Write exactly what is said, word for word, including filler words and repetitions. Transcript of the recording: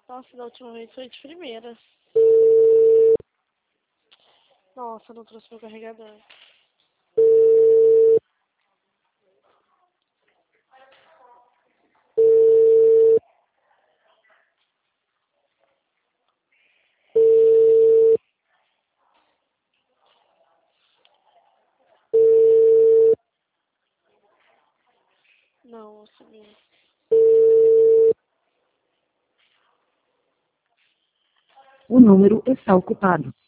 Nossa, da última vez foi de primeira. Nossa, não trouxe meu carregador. Não, sumiu. O número está ocupado.